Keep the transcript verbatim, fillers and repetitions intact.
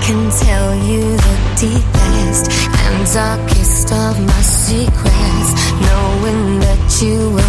can tell you the deepest and darkest of my secrets, knowing that you were